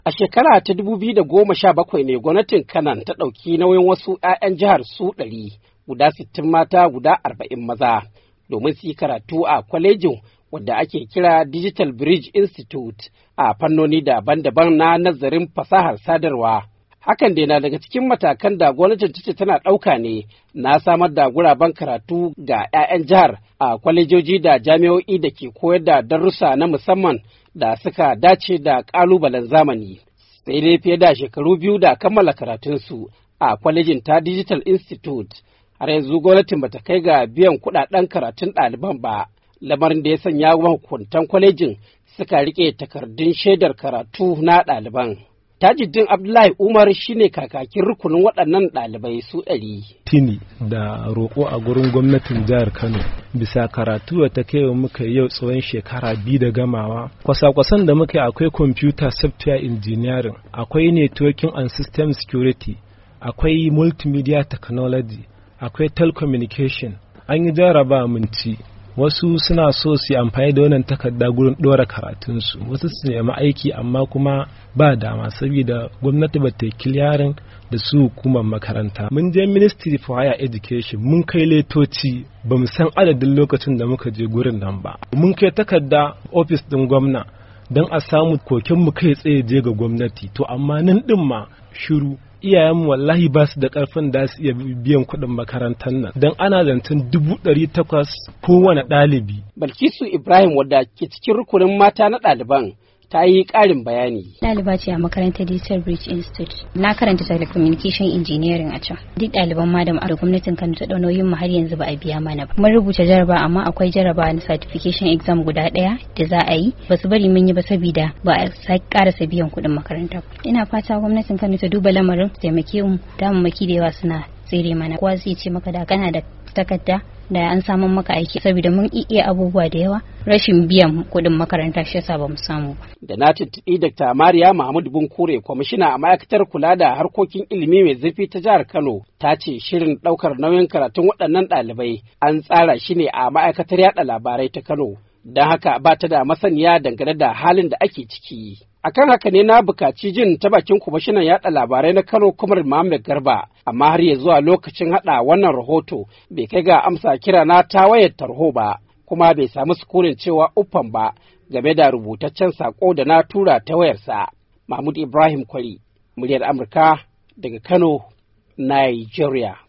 A shekara ta 2017 ne gwamnatin Kanan ta ɗauki nauyin wasu 'ya'yan jihar su 100, guda 60 mata guda 40 maza, domin su yi karatu a kwalejin wadda ake kira Digital Bridge Institute a fannoni daban-daban na nazarin fasahar sadarwa. Hakan dai na daga cikin matakan da gwamnatin ta ce tana ɗauka ne na samar da guraben karatu ga 'ya'yan jihar a kwalejoji da jami'o'i da ke koyar da darussa na musamman da suka dace da ƙalubalen zamani. Sai dai fiye da shekaru 2 da kammala karatunsu a kwalejin ta Digital Institute, har yanzu gwamnatin bata kai ga biyan kuɗaɗen karatun ɗaliban ba, lamarin da ya sanya mahukuntan kwalejin suka riƙe takardun shaidar karatu na ɗaliban. Tajuddin Abdullahi Umar shine kakakin rukunin waɗannan ɗalibai su 100. Tini da roƙo a gurin gwamnatin jihar Kano bisa karatu ta kai muka yau tsawon shekara 2 da gamawa. Kwasa-kwasan da muka akwai computer software engineering, akwai networking and system security, akwai multimedia technology, akwai telecommunication. An yi jaraba mun ci. Wasu suna so su yi amfani da wannan takarda gurin ɗora karatunsu, wasu su nemi aiki amma kuma ba dama saboda gwamnati ba ta yi kiliyarin da su hukumar makaranta. Mun je Ministry for Higher Education, mun kai letoci, ba mu san adadin lokacin da muka je gurin nan ba. Mun kai takarda ofis ɗin gwamna don a samu kokenmu kai tsaye je ga gwamnati, to amma nan ɗin ma shiru. Iyayenmu wallahi ba su da ƙarfin da su iya biyan kuɗin makarantar nan don ana zancen 800 kowane ɗalibi. Balkisu Ibrahim wadda ke cikin rukunin mata na ɗaliban ta yi ƙarin bayani. Ɗaliba ce a makarantar Digital Bridge Institute. Na karanta telecommunication engineering a can. Duk ɗaliban ma da gwamnatin Kano ta ɗau nauyin mu har yanzu ba a biya mana ba. Mun rubuta jaraba amma akwai jaraba na certification exam guda ɗaya da za a yi. Ba su bari mun yi ba saboda ba a sake ƙarasa biyan kuɗin makaranta. Ina fata gwamnatin Kano ta duba lamarin, taimake mu, damammaki da yawa suna tsere mana. Kowa zai ce maka da kana da takarda da an samu maka aiki saboda mun iya abubuwa da yawa, rashin biyan kuɗin makaranta shi yasa bamu samu ba. Da na tuntuɓi Dr. Mariya Mahmud Bunkure, kwamishina a ma'aikatar kula da harkokin ilimi mai zurfi ta jihar Kano, ta ce shirin ɗaukar nauyin karatun waɗannan ɗalibai an tsara shi ne a ma'aikatar yaɗa labarai ta Kano, don haka ba ta da masaniya dangane da halin da ake ciki. Akan haka ne na bukaci jin ta bakin kwamishinan yaɗa labarai na Kano Kumar Muhammad Garba, amma har ya zuwa lokacin haɗa wannan rahoto bai kai ga amsa kira na ta wayar tarho ba, kuma bai samu sukunin cewa uffan ba game da rubutaccen sako da na tura ta wayarsa. Mahmud Ibrahim Kwari, muryar Amurka daga Kano, Nigeria.